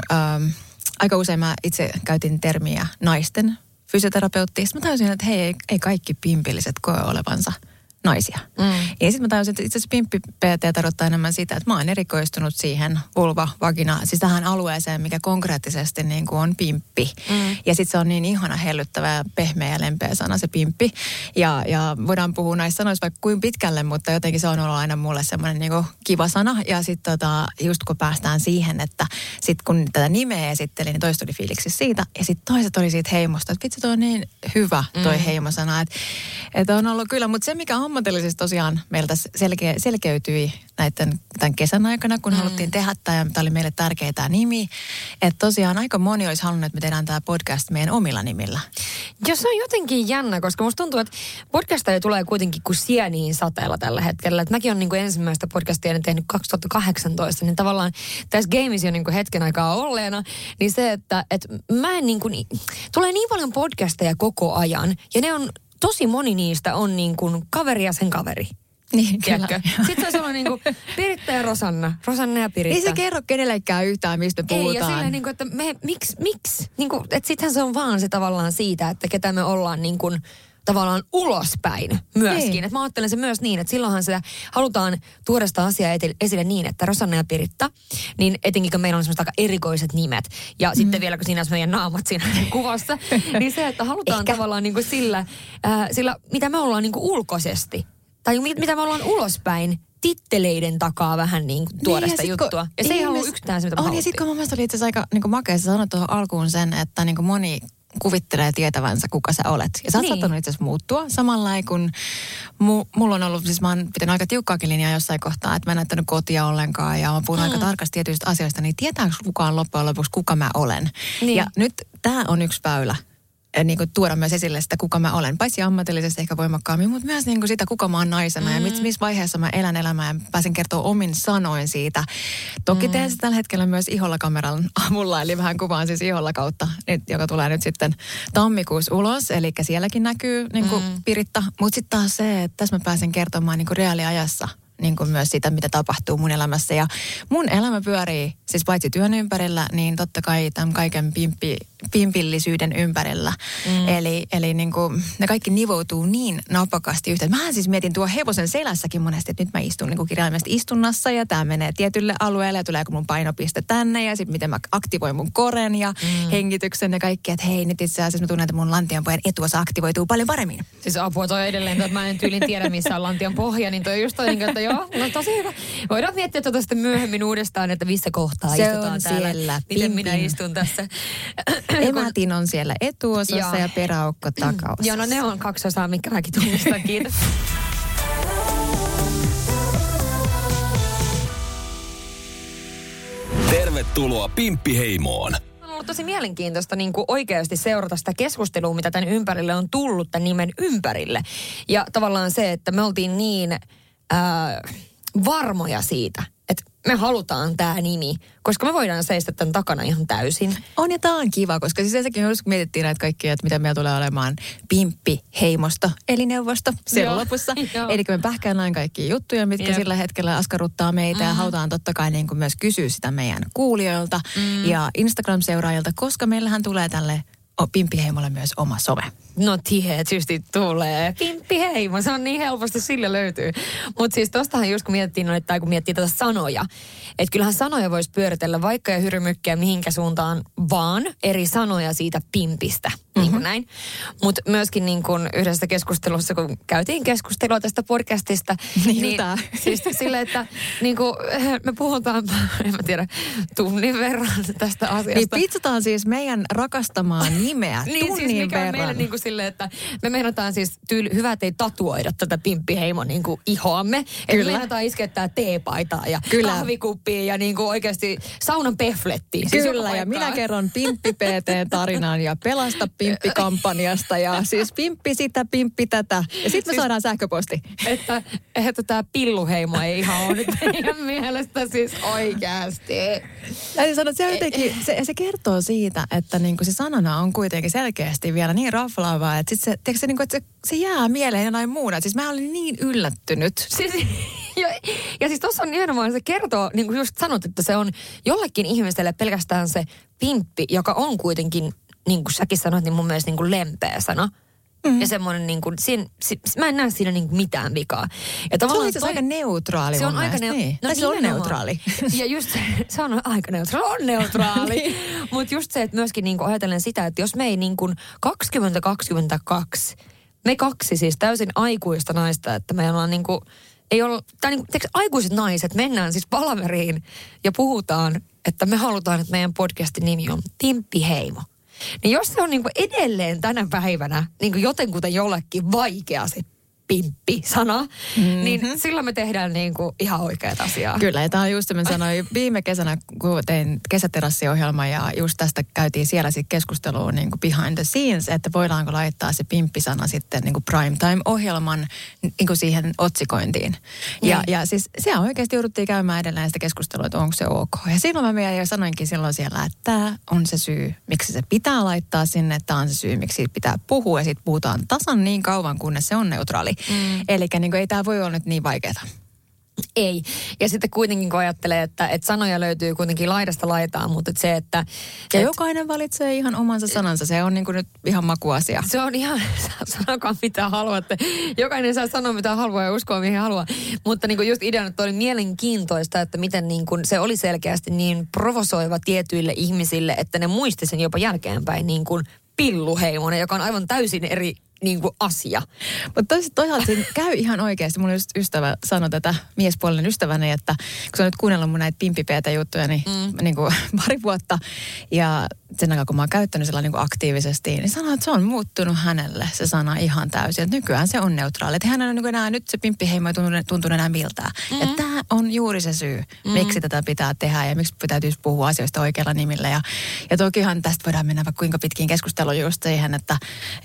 aika usein mä itse käytin termiä naisten fysioterapeutti. Sitten mä tajusin, että hei, ei kaikki pimpilliset koe olevansa naisia. Ja sitten mä tajusin, että itse asiassa pimppi-PT tarkoittaa enemmän sitä, että mä oon erikoistunut siihen vulva, vagina, siis tähän alueeseen, mikä konkreettisesti niin kuin on pimppi. Ja sitten se on niin ihana hellyttävä ja pehmeä ja lempeä sana se pimppi. Ja voidaan puhua näistä sanoista vaikka kuin pitkälle, mutta jotenkin se on ollut aina mulle semmoinen niin kuin kiva sana. Ja sitten just kun päästään siihen, että sitten kun tätä nimeä esittelin, niin toista oli fiiliksi siitä. Ja sitten toiset oli siitä heimosta, että vitsi toi on niin hyvä toi heimosana. Että on ollut kyllä, mutta se mikä ammatillisesti tosiaan meiltä selkeytyi tämän kesän aikana, kun haluttiin tehdä tämä, ja tämä oli meille tärkeä tämä nimi, että tosiaan aika moni olisi halunnut, että me tehdään tämä podcast meidän omilla nimillä. Ja se on jotenkin jännä, koska musta tuntuu, että podcastia tulee kuitenkin kuin sieniin sateella tällä hetkellä. Että mäkin olen niin kuin ensimmäistä podcastia tehnyt 2018, niin tavallaan tässä gameissa jo niin kuin hetken aikaa olleena, niin se, että mä en niin kuin, tulee niin paljon podcasteja koko ajan, ja ne on tosi moni niistä on niin kuin kaveri ja sen kaveri. Niin, kyllä. Sitten se olisi ollut niin kuin Piritta ja Rosanna. Rosanna ja Piritta. Ei se kerro kenellekään yhtään, mistä me puhutaan. Ei, ja silleen niin kuin, että miksi? Niin kuin, että sittenhän se on vaan se tavallaan siitä, että ketä me ollaan niin kuin tavallaan ulospäin myöskin. Niin. Että mä ajattelen se myös niin, että silloinhan se halutaan tuoda sitä asiaa esille niin, että Rosanna ja Piritta, niin etenkin kun meillä on semmoista aika erikoiset nimet, ja sitten vielä kun siinä on meidän naamat siinä kuvassa, niin se, että halutaan tavallaan niin kuin sillä, mitä me ollaan niin kuin ulkoisesti, tai mitä me ollaan ulospäin, titteleiden takaa vähän niin kuin tuoda sitä juttua. Ja se ei ollut yhtään se, mitä me haluttiin. Ja sitten kun mun mielestä oli itse asiassa aika niin makea, sä sanoit tuohon alkuun sen, että niin kuin moni kuvittelee tietävänsä, kuka sä olet. Ja sä oot saattanut itse asiassa muuttua. Samalla kun mulla on ollut, siis mä oon pitänyt aika tiukkaakin linjaa jossain kohtaa, että mä en näyttänyt kotia ollenkaan ja mä puhun aika tarkasti tietyistä asioista, niin tietääkö kukaan loppujen lopuksi, kuka mä olen? Niin. Ja nyt tää on yksi väylä. Niin kuin tuoda myös esille sitä, kuka mä olen. Paitsi ammatillisesti ehkä voimakkaammin, mutta myös niin kuin sitä, kuka mä oon naisena ja missä vaiheessa mä elän elämää ja pääsen kertoa omin sanoin siitä. Toki teen se tällä hetkellä myös iholla-kameran avulla, eli vähän kuvaan siis iholla kautta, joka tulee nyt sitten tammikuussa ulos. Eli sielläkin näkyy niin kuin Piritta. Mutta sitten taas se, että tässä mä pääsen kertomaan niin kuin reaaliajassa niin kuin myös sitä, mitä tapahtuu mun elämässä. Ja mun elämä pyörii siis paitsi työn ympärillä, niin totta kai tämän kaiken pimpillisyyden ympärillä. Eli niin kuin ne kaikki nivoutuu niin napakasti yhteen. Mähän siis mietin tuo hevosen selässäkin monesti, että nyt mä istun niin kuin kirjaimellisesti istunnassa ja tämä menee tietylle alueelle ja tuleeko mun painopiste tänne ja sitten miten mä aktivoin mun koren ja hengityksen ja kaikki, että hei nyt itse asiassa mä tunnen, että mun lantionpohjan etuosa aktivoituu paljon paremmin. Siis apua toi edelleen, että mä en tyylin tiedä missä on lantion pohja, niin toi just toi, että joo, no tosi hyvä. Voidaan miettiä tuota sitten myöhemmin uudestaan, että missä kohtaa se istutaan täällä. Siellä, miten minä istun tässä. Emätin on siellä etuosassa ja peräaukko takaosassa. Joo, no ne on 2 osaa, mitkä mäkin tunnistan. Kiitos. Tervetuloa Pimppiheimoon. On ollut tosi mielenkiintoista niin kuin oikeasti seurata sitä keskustelua, mitä tämän ympärille on tullut, tämän nimen ympärille. Ja tavallaan se, että me oltiin niin varmoja siitä, että me halutaan tämä nimi, koska me voidaan seistä tämän takana ihan täysin. On ja tämä on kiva, koska siis sekin kun mietittiin näitä kaikkia, että mitä meillä tulee olemaan pimppiheimosto, eli neuvosto siellä lopussa. Eli me pähkäillään kaikkia juttuja, mitkä sillä hetkellä askarruttaa meitä ja halutaan totta kai niin kuin myös kysyä sitä meidän kuulijoilta ja Instagram-seuraajilta, koska meillähän tulee tälle Pimppiheimolle myös oma some. No tietysti tulee. Pimppiheimo, se on niin helposti, sillä löytyy. Mutta siis tostahan just kun mietittiin, että kun miettii tätä sanoja, että kyllähän sanoja voisi pyöritellä vaikka ja hyrmykkiä mihinkä suuntaan vaan eri sanoja siitä pimpistä. Niin kuin näin. Mutta myöskin niin kuin yhdessä keskustelussa, kun käytiin keskustelua tästä podcastista, niin siis silleen, että niin kuin me puhutaan, en mä tiedä, tunnin verran tästä asiasta. Niin pitsataan siis meidän rakastamaan nimeä niin, tunnin siis mikä verran. On meille niin kuin silleen, että me meinataan siis hyvä, ettei tatuoida tätä pimppiheimon niin kuin ihoamme. Että me meinataan iskettää teepaitaa ja kahvikuppia ja niin kuin oikeasti saunan peflettiin. Siis kyllä, ja minä kerron Pimppi-PT-tarinan ja pelasta Pimppi-kampanjasta ja siis pimppi sitä, pimppi tätä. Ja sitten me saadaan sähköposti. Että tämä pilluheimo ei ihan ole nyt meidän mielestä siis oikeasti. Täytyy sanoa, että se jotenkin, se kertoo siitä, että niinku se sanana on kuitenkin selkeästi vielä niin raflaavaa, että sit se, niinku, että se jää mieleen jonain muuna. Siis mä olin niin yllättynyt. Siis, ja siis tuossa on nimenomaan, se kertoo, niin kuin just sanot, että se on jollekin ihmiselle pelkästään se pimppi, joka on kuitenkin, niin kuin säkin sanoit, niin mun mielestä niin kuin lempeä sana. Ja semmoinen niin kuin, mä en näe siinä niin kuin mitään vikaa. Ja se on itse asiassa aika neutraali mun mielestä. Niin. No, se on neutraali. Ja just se on aika neutraali. On neutraali. Mutta just se, että myöskin niin kuin ajatellen sitä, että jos me ei niin kuin 2022, me kaksi siis täysin aikuista naista, että me ollaan niin kuin, ei olla, tai niin kuin, aikuiset naiset, mennään siis palaveriin ja puhutaan, että me halutaan, että meidän podcastin nimi on Pimppiheimo. Niin jos se on niin kuin edelleen tänä päivänä niin kuin jotenkuten jollekin vaikea se pimppi-sana, niin silloin me tehdään niin kuin ihan oikeat asiaa. Kyllä, ja tämä on just, mä sanoin viime kesänä, kun tein kesäterassiohjelma ja just tästä käytiin siellä sitten keskustelua niin kuin behind the scenes, että voidaanko laittaa se pimppisana sitten niin kuin primetime-ohjelman niin kuin siihen otsikointiin. Ja siis se oikeasti jouduttiin käymään edelleen sitä keskustelua, että onko se ok. Ja silloin mä vielä sanoinkin silloin siellä, että tämä on se syy, miksi se pitää laittaa sinne, tämä on se syy, miksi siitä pitää puhua ja sitten puhutaan tasan niin kauan, kunnes se on neutraali. Eli niin ei tämä voi olla nyt niin vaikeaa. Ei. Ja sitten kuitenkin kun ajattelee, että sanoja löytyy kuitenkin laidasta laitaan, mutta se, että... Ja jokainen valitsee ihan omansa sanansa. Se on niin kuin nyt ihan makuasia. Se on ihan, sanokaa mitä haluatte. Jokainen saa sanoa mitä haluaa ja uskoa mihin haluaa. Mutta niin kuin just ideana, että oli mielenkiintoista, että miten niin kuin se oli selkeästi niin provosoiva tietyille ihmisille, että ne muisti sen jopa jälkeenpäin niin kuin pilluheimonen, joka on aivan täysin eri niin kuin asia. Mutta toisaalta siinä käy ihan oikeasti. Mun just ystävä sanoi tätä, miespuolinen ystäväni, että kun sä oot nyt kuunnellut mun näitä pimpipeetä-juttuja niin kuin pari vuotta ja sen aikaa kun mä oon käyttänyt sellainen niin aktiivisesti, niin sanoo, että se on muuttunut hänelle se sana ihan täysin. Että nykyään se on neutraali. Että hän on niin enää, nyt se pimppiheimo ei tuntunut enää miltään. Ja tämä on juuri se syy, miksi tätä pitää tehdä ja miksi täytyisi puhua asioista oikealla nimillä. Ja tokihan tästä voidaan mennä vaikka kuinka pitkiin keskusteluun just siihen, että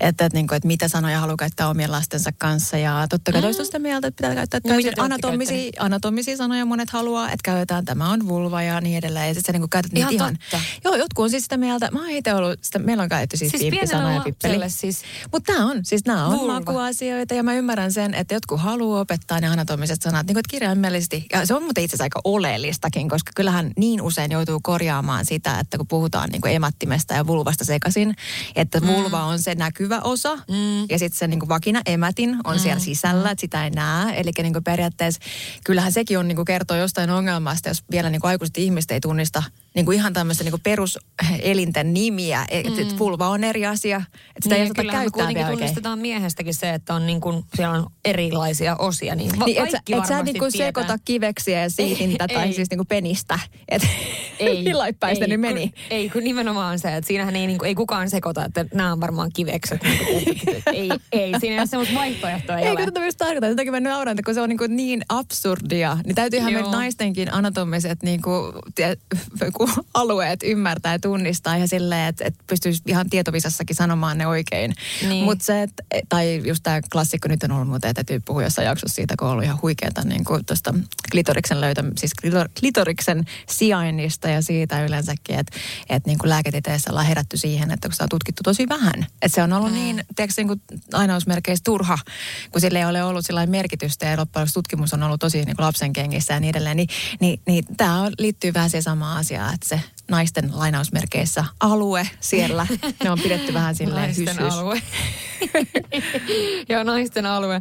mitä sanoja haluaa käyttää omien lastensa kanssa. Ja totta kai toista sitä mieltä, että pitää käyttää täysin anatomisia sanoja monet haluaa, että käytetään tämä on vulva ja niin edelleen. Ja sitten sä niin käytät niitä ihan. Joo, jotkut on siis sitä mieltä. Mä oon itse ollut, meillä on käytetty siis pimppisana ja pippeli. Siis. Mutta nämä on makuasioita ja mä ymmärrän sen, että jotkut haluaa opettaa ne anatomiset sanat niin kuin kirjaimellisesti. Ja se on muuten itse asiassa aika oleellistakin, koska kyllähän niin usein joutuu korjaamaan sitä, että kun puhutaan niin kuin emattimesta ja vulvasta sekaisin, että vulva on se näkyvä osa ja sitten se niin kuin vakina emätin on siellä sisällä, että sitä ei näe. Eli niin kuin periaatteessa kyllähän sekin on niin kuin kertoo jostain ongelmasta, jos vielä niin kuin aikuiset ihmiset ei tunnista niin kuin ihan tämmöistä niin kuin peruselinten nimiä. Että vulva on eri asia. Että sitä ei osata käyttää vielä oikein. Tunnistetaan miehestäkin se, että on niin kuin, siellä on erilaisia osia. Niin et sä niin kuin sekoita kiveksiä ja siitintä tai siis niin kuin penistä. Että millaipäistä ne meni. Ei, kun nimenomaan se, että siinähän ei, niin kuin, ei kukaan sekoita, että nämä on varmaan kivekset. Niin ei, siinä ei ole semmoista vaihtoehtoa. Ei, kun tätä myös tarkoittaa. Sitäkin mä nauran, että kun se on niin absurdia, niin täytyyhän meidän naistenkin anatomiset niin kuin, kuin alueet ymmärtää ja tunnistaa ja silleen, että pystyisi ihan tietovisassakin sanomaan ne oikein. Niin. Mutta se, tai just tämä klassikko nyt on ollut muuten, että täytyy puhua jossain jaksossa siitä, kun on ollut ihan huikeata niin kuin tuosta klitoriksen sijainnista ja siitä yleensäkin, että niin kuin lääketieteessä ollaan herätty siihen, että kun sitä on tutkittu tosi vähän. Että se on ollut niin, tiedätkö, niin kuin lainausmerkeissä turha, kun sille ei ole ollut sellainen merkitystä ja loppujen tutkimus on ollut tosi niin kuin lapsen kengissä ja niin edelleen. Niin tämä liittyy vähän siihen samaan asiaan, että se naisten lainausmerkeissä alue siellä, ne on pidetty vähän silleen naisten hyssyys. alue. Joo, naisten alue.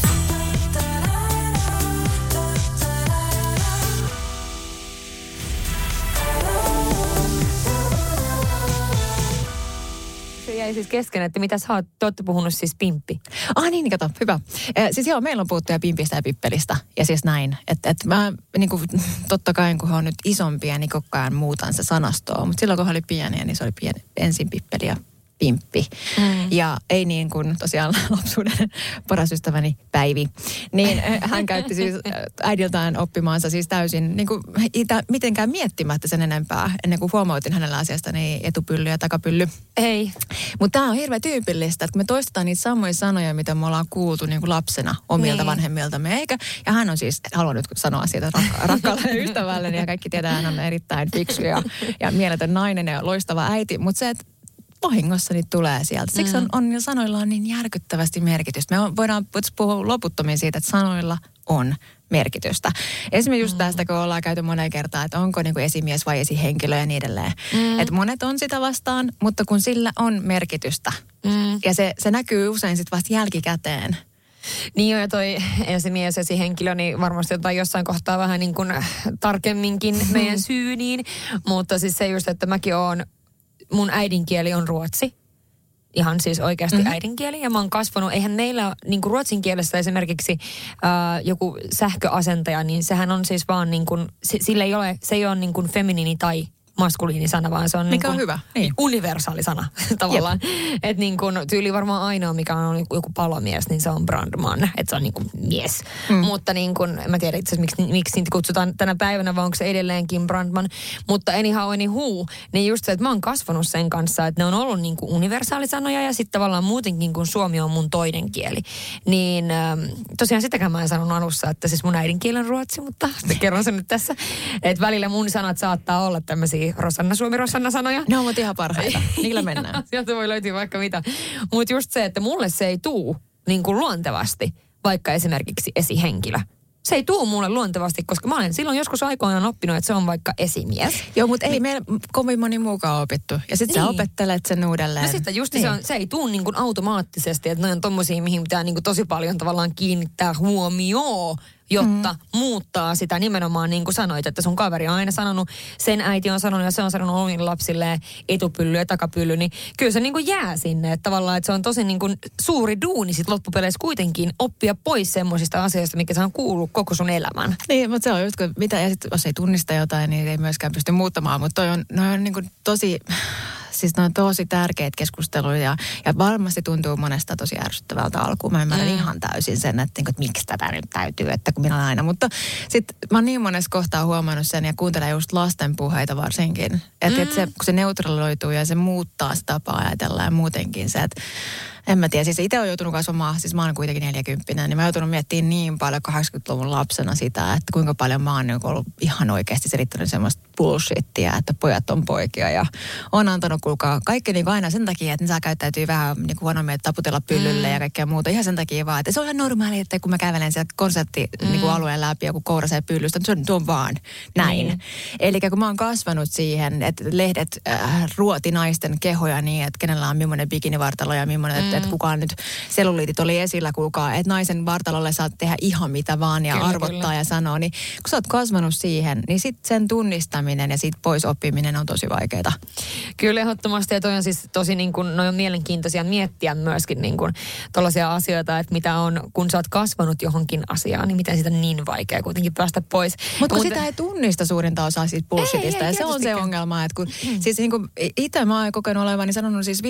Se jäi siis kesken, että mitä sä ootte puhunut siis pimppi. Niin kato, hyvä. Siis joo, meillä on puhuttu ja pimpistä ja pippelistä ja siis näin. Että mä niin kuin, totta kai kun he on nyt isompia, niin koko ajan muutan se sanastoa. Mutta silloin kun he oli pieniä, niin se oli ensin pippeli ja pimppi. Ja ei niin kuin tosiaan lapsuuden paras ystäväni Päivi. Niin hän käytti siis äidiltään oppimaansa siis täysin niin kuin mitenkään miettimättä sen enempää. Ennen kuin huomautin hänellä asiasta, niin etupylly ja takapylly. Ei. Mutta tämä on hirveän tyypillistä, että kun me toistetaan niitä samoja sanoja, mitä me ollaan kuultu niin kuin lapsena omilta vanhemmiltamme. Ja hän on siis, haluan nyt sanoa siitä rakkaalle ystävälle, ja kaikki tietää, hän on erittäin fiksu ja mieletön nainen ja loistava äiti. Mutta se, että vahingossa niitä tulee sieltä. Siksi on sanoilla on niin järkyttävästi merkitystä. Me voidaan puhua loputtomiin siitä, että sanoilla on merkitystä. Esimerkiksi just tästä, kun ollaan käyty moneen kertaan, että onko niin kuin esimies vai esihenkilö ja niin edelleen. Että monet on sitä vastaan, mutta kun sillä on merkitystä. Ja se näkyy usein sitten vasta jälkikäteen. Niin ja toi esimies, esihenkilö, niin varmasti jotain jossain kohtaa vähän niin kuin tarkemminkin meidän syyniin. Mutta siis se just, että mäkin oon, mun äidinkieli on ruotsi. Ihan siis oikeasti äidinkieli. Ja mä oon kasvanut, eihän meillä niin kuin ruotsin kielessä esimerkiksi joku sähköasentaja, niin sehän on siis vaan niin kuin, se ei ole niin kuin feminiini tai maskuliinisana, vaan se on, mikä on hyvä. Niin. Universaali sana tavallaan. Että niin kuin tyyli varmaan ainoa, mikä on joku palomies, niin se on brandman. Että se on niin kuin mies. Mutta niin kuin, en mä tiedä itse asiassa, miksi niitä kutsutaan tänä päivänä, vai onko se edelleenkin brandman. Mutta anyhow, niin just se, että mä oon kasvanut sen kanssa, että ne on ollut niin kuin universaalisanoja ja sitten tavallaan muutenkin, kun suomi on mun toinen kieli. Niin tosiaan sitäkään mä en sanonut alussa, että siis mun äidinkieli on ruotsi, mutta kerron sen nyt tässä. Että välillä mun sanat saattaa olla tämmöisiä Rosanna-Suomi-Rosanna-sanoja. Ne ovat ihan parhaita. Niillä mennään. Sieltä voi löytyä vaikka mitä. Mutta just se, että mulle se ei tuu niin kuin luontevasti, vaikka esimerkiksi esihenkilö. Se ei tuu mulle luontevasti, koska mä olen silloin joskus aikoinaan oppinut, että se on vaikka esimies. Joo, mutta ei meillä kovin moni muukaan opittu. Ja sitten sä opettelet sen uudelleen. No sitten just se ei tuu niin kuin automaattisesti, että ne on tommosia, mihin pitää niin kuin tosi paljon tavallaan kiinnittää huomioon, jotta muuttaa sitä nimenomaan niin kuin sanoit, että sun kaveri on aina sanonut, sen äiti on sanonut ja se on sanonut omille lapsilleen etupylly ja takapylly, niin kyllä se niin kuin jää sinne, että tavallaan että se on tosi niin kuin suuri duuni sit loppupeleissä kuitenkin oppia pois semmoisista asioista, mikä sä on kuullut koko sun elämän. Niin, mutta se on just, mitä, ja sitten jos ei tunnista jotain, niin ei myöskään pysty muuttamaan, mutta noi on niin kuin tosi... Siis ne on tosi tärkeitä keskusteluja ja varmasti tuntuu monesta tosi ärsyttävältä alkuun. Mä ymmärrän ihan täysin sen, että miksi tätä nyt täytyy, että kun minä olen aina. Mutta sitten mä oon niin monessa kohtaa huomannut sen ja kuuntelen just lasten puheita varsinkin. Että se, kun se neutraloituu ja se muuttaa sitä tapaa ajatella ja muutenkin se, että en mä tiedä, siis itse olen joutunut kasvamaan, siis mä olen kuitenkin 40, niin mä oon joutunut miettimään niin paljon 80-luvun lapsena sitä, että kuinka paljon mä oon niin ollut ihan oikeasti selittänyt semmoista bullshittia, että pojat on poikia ja on antanut kuulkaa kaikki niin aina sen takia, että ne saa käyttäytyä vähän niin kuin huonommin, että taputella pyllylle ja kaikkea muuta. Ihan sen takia vaan, että se on ihan normaali, että kun mä kävelen sieltä konserttialueen läpi joku kourasee pyllystä, se on vaan näin. Eli kun mä oon kasvanut siihen, että lehdet ruoti naisten kehoja niin, että kenellä on millainen bikinivartalo ja millainen, että kukaan nyt selluliitit oli esillä, kuulkaa, että naisen vartalolle saat tehdä ihan mitä vaan ja arvottaa ja sanoo. Niin kun sä oot kasvanut siihen, niin sit sen tunnistaminen ja siitä pois oppiminen on tosi vaikeaa. Kyllä ehdottomasti, ja toi on siis tosi niin kuin, noi on mielenkiintoisia miettiä myöskin niin kuin tollaisia asioita, että mitä on, kun sä oot kasvanut johonkin asiaan, niin miten siitä on niin vaikea kuitenkin päästä pois. Mutta sitä ei tunnista suurinta osaa siitä bullshitista, ja se on se ongelma, että kun siis niin kuin itse mä oon kokenut olevani sanonut siis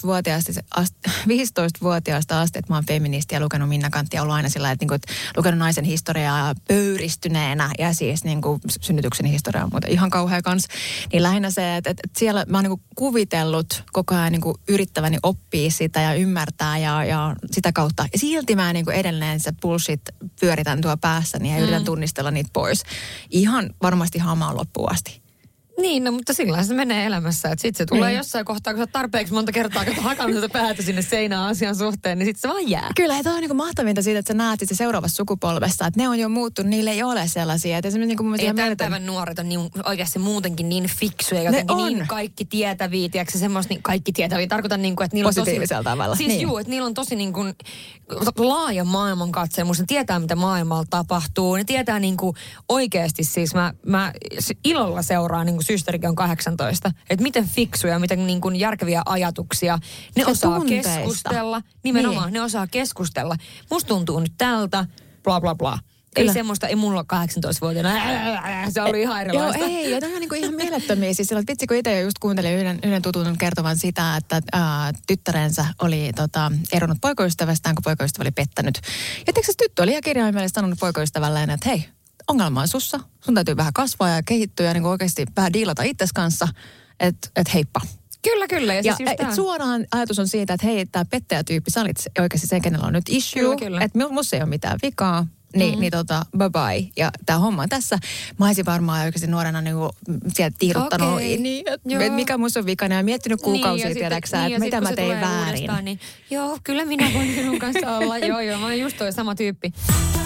15-vuotiaasta asti, että mä oon feministi ja lukenut Minna Kanttia, ollut aina sillä, että lukenut naisen historiaa pöyristyneenä ja siis niin kuin synnytyksen historiaa, mutta ihan kauhea kans. Niin lähinnä se, että siellä mä oon niinku kuvitellut koko ajan niinku yrittäväni oppia sitä ja ymmärtää ja sitä kautta. Ja silti mä niinku edelleen se bullshit pyöritän tuo päässäni ja yritän tunnistella niitä pois. Ihan varmasti hamaan loppuun asti. Niin, no, mutta sillähän se menee elämässä. Että sitten se tulee jossain kohtaa, kun sä tarpeeksi monta kertaa hakannut sitä päätä sinne seinään asian suhteen, niin sitten se vaan jää. Kyllä, ja toi on niinku mahtavinta siitä, että sä näet sitten seuraavassa sukupolvessa, että ne on jo muuttunut, niille ei ole sellaisia. Että esimerkiksi niin ja tämän päivän nuoret on niin, oikeasti muutenkin niin fiksuja, jotenkin niin kaikki tietäviä, tiedätkö semmoista niin kaikki tietäviä. Tarkoitan niin kuin, että niillä on positiivisella tavalla. Siis niin. että niillä on tosi niin kuin laaja maailmankatsemus. Ne tietää, mitä maailmalla tapahtuu. Ne tietää niin kuin oikeasti siis, mä ilolla seuraan niin kuin systerikin on 18. Että miten fiksuja, miten niin kuin järkeviä ajatuksia. Ne osaa keskustella. Nimenomaan, niin. Ne osaa keskustella. Musta tuntuu nyt tältä, bla bla bla. Kyllä. Ei semmoista, ei mulla 18-vuotiaana, se oli ihan erilaista. Joo, ei, ja toi on niinku ihan mielettömiä. Siis silloin, vitsi, kun itse just kuuntelin yhden tutun kertovan sitä, että tyttärensä oli eronnut poikaystävästään, kun poikaystävä oli pettänyt. Ja tiiäksä, tyttö oli ihan kirjaimellisesti sanonut poikaystävälleen, että hei, ongelma on sussa. Sun täytyy vähän kasvaa ja kehittyä ja niin oikeasti vähän diilata itses kanssa, että heippa. Kyllä. Ja siis suoraan ajatus on siitä, että hei, tämä pettäjätyyppi, sä olit oikeasti se, kenellä on nyt issue. Kyllä. Että musta ei ole mitään vikaa. Niin bye bye. Ja tää homma on tässä. Mä olisin varmaan oikeasti nuorena niinku sieltä tiiruttanut, niin, että mikä musta on vikana ja miettinyt kuukausia tiedäksä, että mitä mä tein väärin. Niin, joo, kyllä minä voin sinun kanssa olla. Joo, mä oon just toi sama tyyppi.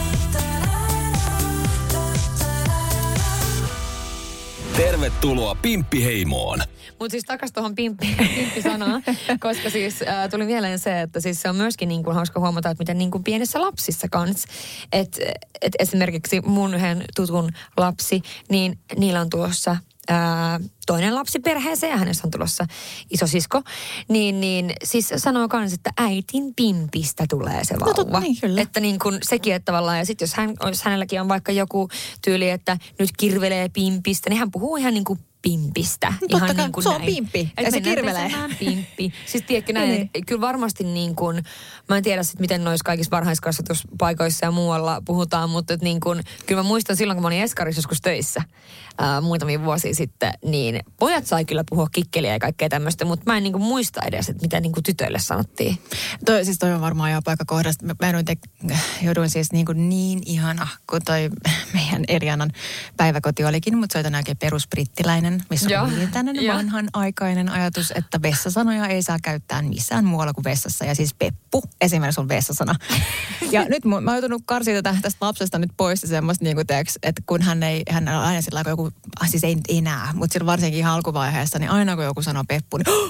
Tervetuloa Pimppiheimoon. Mutta siis takas tuohon pimppi-sanaan, koska siis tuli mieleen se, että siis se on myöskin niin kuin hauska huomata, että miten niin kuin pienissä lapsissa kanssa. Että esimerkiksi mun yhden tutun lapsi, niin niillä on tulossa toinen lapsi perheeseen ja hänessä on tulossa isosisko. Niin siis sanoo kans, että äitin pimpistä tulee se vauva. Niin, kyllä. Että niin kuin sekin, että tavallaan, ja sitten jos hänelläkin on vaikka joku tyyli, että nyt kirvelee pimpistä, niin hän puhuu ihan niin kuin pimpistä. Totta ihan kai, niin kuin se on näin. pimppi ja se kirvelee. Pimppi. Siis tiedätkö näin, että kyllä varmasti niin kuin, mä en tiedä sitten miten noissa kaikissa varhaiskasvatuspaikoissa ja muualla puhutaan, mutta että niin kuin, kyllä mä muistan silloin, kun mä olin eskarissa joskus töissä muutamia vuosia sitten, niin pojat sai kyllä puhua kikkeliä ja kaikkea tämmöistä, mutta mä en niin kuin muista edes, että mitä niin kuin tytöille sanottiin. Toi on varmaan jo paikkakohdasta. Mä jouduin siis niin ihana, kun toi meidän Erianan päiväkoti olikin, mutta se oli tänään oikein perusbrittiläinen, missä on niin tämmöinen vanhanaikainen ajatus, että vessasanoja ei saa käyttää missään muualla kuin vessassa. Ja siis peppu esimerkiksi on vessasana. Ja nyt mä oon joutunut karsia tästä lapsesta nyt pois semmoista, niin kuin teoks, että kun hän on aina sillä lailla, joku, siis ei enää, mutta silloin varsinkin ihan alkuvaiheessa, niin aina kun joku sanoo peppu, niin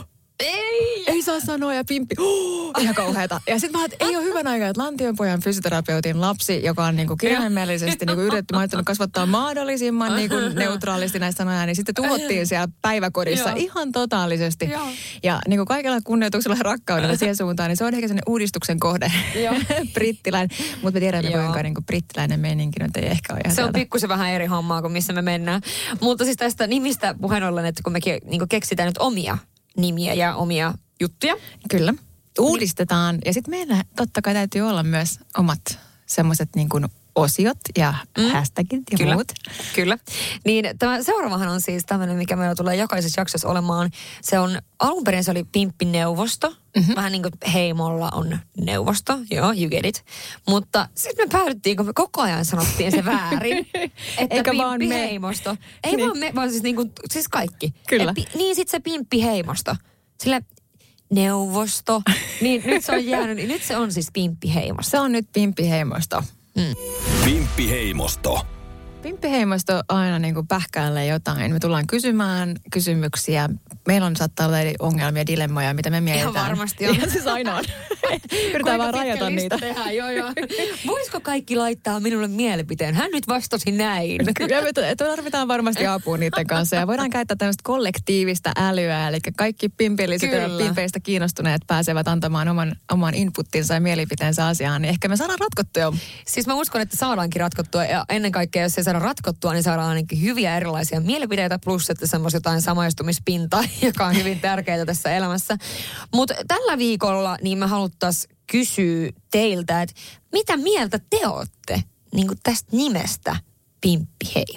ei saa sanoa ja pimppi. Ihan kauheata. Ja sitten mä että ei ole hyvän aikaa, että Lantionpojan fysioterapeutin lapsi, joka on niinku kirjaimellisesti niinku yritetty, mä ajattelin kasvattaa mahdollisimman niinku neutraalisti näistä sanoja, niin sitten tuhottiin siellä päiväkodissa ihan totaalisesti. Ja niinku kaikella kunnioituksella ja rakkaudella siihen suuntaan, niin se on ehkä sellainen uudistuksen kohde. Brittiläinen. Mutta me tiedämme, kuinka niinku brittiläinen meininki nyt ei ehkä ole ihan se on pikkusen vähän eri hommaa kuin missä me mennään. Mutta siis tästä nimistä puheen ollen, että kun mekin niinku keksitään nyt omia nimiä ja omia juttuja. Kyllä. Uudistetaan. Ja sitten meillä totta kai täytyy olla myös omat semmoiset niin kuin osiot ja hashtagit ja muut. Kyllä. Niin tämä seuraavahan on siis tämmöinen, mikä meillä tulee jokaisessa jaksossa olemaan. Se on, alun perin se oli pimppineuvosto. Vähän niin kuin heimolla on neuvosto. Joo, you get it. Mutta sitten me päädyttiin, kun me koko ajan sanottiin se väärin. Että eikä vaan pimppiheimosto. Ei niin. Vaan me, vaan siis, niin kuin, siis kaikki. Kyllä. Niin sitten se pimppiheimosto. Sille neuvosto. Niin nyt se on jäänyt, nyt se on siis pimppiheimosto. Se on nyt pimppiheimosto. Pimppiheimosto. Pimppiheimosto aina niin kuin pähkäilee jotain. Me tullaan kysymään kysymyksiä. Meillä saattaa olla ongelmia, dilemmoja, mitä me mietitään. Ihan varmasti on. Ihan siis aina on. Yritetään vaan rajata niitä. Joo. Voisiko kaikki laittaa minulle mielipiteen? Hän nyt vastasi näin. Kyllä me tarvitaan varmasti apua niiden kanssa. Ja voidaan käyttää tämmöistä kollektiivista älyä. Eli kaikki pimpilliset ja pimpeistä kiinnostuneet pääsevät antamaan oman inputtinsa ja mielipiteensä asiaan. Niin ehkä me saadaan ratkottua. Siis mä uskon, että saadaankin ratkottua. Ja ennen kaikkea, jos ei saada ratkottua, niin saadaan ainakin hyviä erilaisia mielipiteitä. Plus, että semmoista jotain samaistumispintaa, joka on hyvin tärkeää tässä elämässä. Mutta tällä viikolla niin me haluttaisiin kysyä teiltä, että mitä mieltä te olette niin kuin tästä nimestä Pimppiheimo?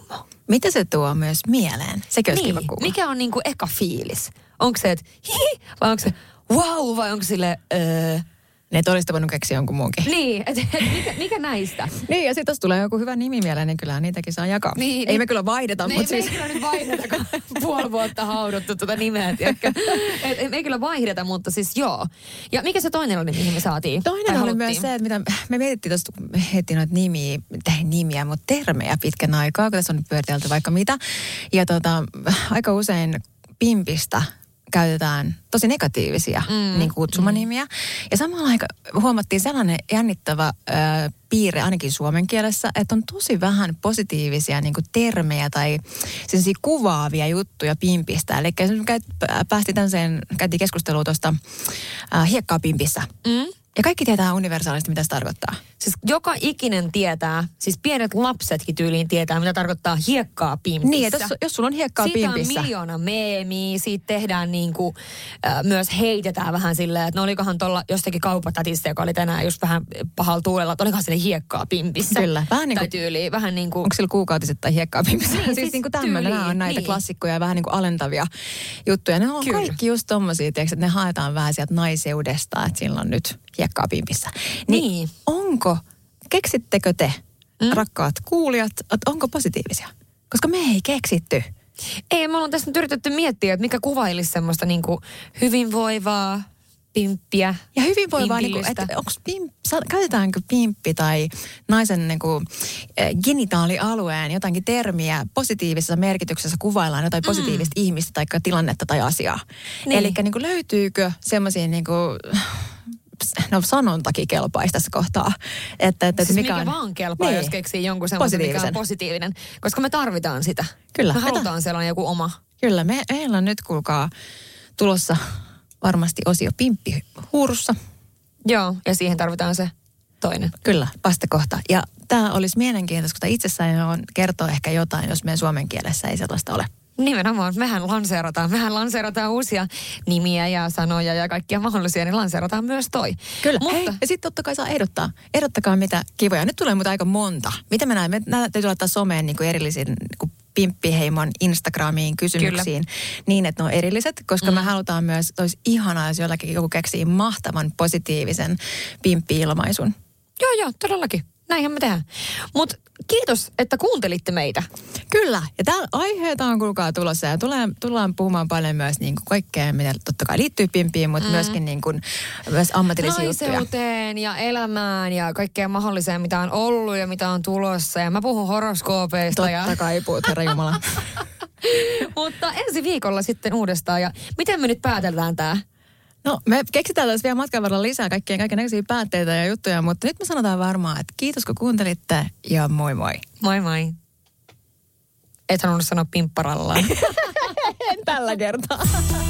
Mitä se tuo myös mieleen? Sekin olisi kiva kuulla. Mikä on niinku eka fiilis? Onko se, että hihi, vai onko se wow, vai onko sille Ne et olisi voinut keksiä jonkun muunkin. Niin, mikä näistä? Niin, ja sitten jos tulee joku hyvä nimi mieleen, niin kyllä niitäkin saa jakaa. Ei me kyllä vaihdeta, mutta siis... Ei kyllä nyt vaihdeta, kun puoli vuotta hauduttu tuota nimeä, tiedätkö? Ei kyllä vaihdeta, mutta siis joo. Ja mikä se toinen oli, mihin me saatiin? Toinen oli myös se, että mitä me mietittiin tuosta, noita nimiä, mutta termejä pitkän aikaa, kun tässä on pyöritelty vaikka mitä. Ja aika usein pimpistä käytetään tosi negatiivisia niin kutsumanimiä. Ja samalla aika huomattiin sellainen jännittävä piirre ainakin suomen kielessä, että on tosi vähän positiivisia niin kuin termejä tai sellaisia kuvaavia juttuja pimpistä. Eli käytiin keskustelua tuosta hiekkaa pimpissä. Ja kaikki tietää universaalisti, mitä se tarkoittaa. Siis joka ikinen tietää, siis pienet lapsetkin tyyliin tietää, mitä tarkoittaa hiekkaa pimpissä. Niin, että jos sulla on hiekkaa pimpissä. Siitä on miljoona meemiä, siitä tehdään niinku, myös heitetään vähän silleen, että no olikohan tuolla jostakin kaupatatista, joka oli tänään just vähän pahalla tuulella, että olikohan sille hiekkaa pimpissä. Kyllä, vähän niin kuin. Tai tyyliin, vähän niin kuin. Onko sillä kuukautiset tai hiekkaa pimpissä? Siis niin kuin tämmöinen, nämä on näitä klassikkoja ja vähän niin kuin alentavia juttuja. Ne on kaikki just tommosia, että ne haetaan vähän sieltä naiseudesta, että sillä on nyt hiekkaa pimpissä. Niin. Keksittekö te, rakkaat kuulijat, että onko positiivisia? Koska me ei keksitty. Ei, me ollaan tässä nyt yritetty miettiä, että mikä kuvailisi semmoista niinku hyvinvoivaa pimppiä. Ja hyvinvoivaa, niinku, että käytetäänkö pimppi tai naisen niinku, genitaalialueen jotakin termiä positiivisessa merkityksessä kuvaillaan jotain positiivista ihmistä tai tilannetta tai asiaa. Niin. Eli niinku, löytyykö semmoisia niinku... No sanontakin kelpaisi tässä kohtaa. Että siis mikä on, vaan kelpaa, jos keksii jonkun semmoisen, mikä on positiivinen. Koska me tarvitaan sitä. Kyllä. Me halutaan sellainen joku oma. Kyllä, meillä on nyt kuulkaa tulossa varmasti osio pimppi huurussa. Joo, ja siihen tarvitaan se toinen. Kyllä, vastakohta. Ja tämä olisi mielenkiintoista, koska itsessään kertoo ehkä jotain, jos meidän suomen kielessä ei sellaista ole. Nimenomaan, mehän lanseerataan uusia nimiä ja sanoja ja kaikkia mahdollisia, niin lanseerataan myös toi. Kyllä, mutta... Hei, ja sitten totta kai saa ehdottaa. Ehdottakaa mitä kivoja. Nyt tulee mutta aika monta. Mitä me näemme? Me täytyy laittaa someen niin kuin erillisiin niin Pimppiheimon Instagramiin kysymyksiin. Kyllä. Niin, että ne on erilliset, koska me halutaan myös, että olisi ihanaa, jos joku keksii mahtavan positiivisen pimppi-ilmaisun. Joo, todellakin. Näinhän me tehdään. Mutta kiitos, että kuuntelitte meitä. Kyllä. Ja täällä aiheita on kuulkaa tulossa ja tullaan puhumaan paljon myös niin kuin kaikkea, mitä totta kai liittyy pimpiin, mutta myöskin niin kuin, myös ammatillisia juttuja. Naiseuteen ja elämään ja kaikkea mahdollisea, mitä on ollut ja mitä on tulossa. Ja mä puhun horoskoopeista. Totta kai puhut, herra Jumala. Mutta ensi viikolla sitten uudestaan. Ja miten me nyt päätellään tää? No, me keksitään tässä vielä matkan varrella lisää kaikennäköisiä päätteitä ja juttuja, mutta nyt me sanotaan varmaan, että kiitos kun kuuntelitte ja moi moi. Moi moi. Et halunnut sanoa pimpparallaan. En tällä kertaa.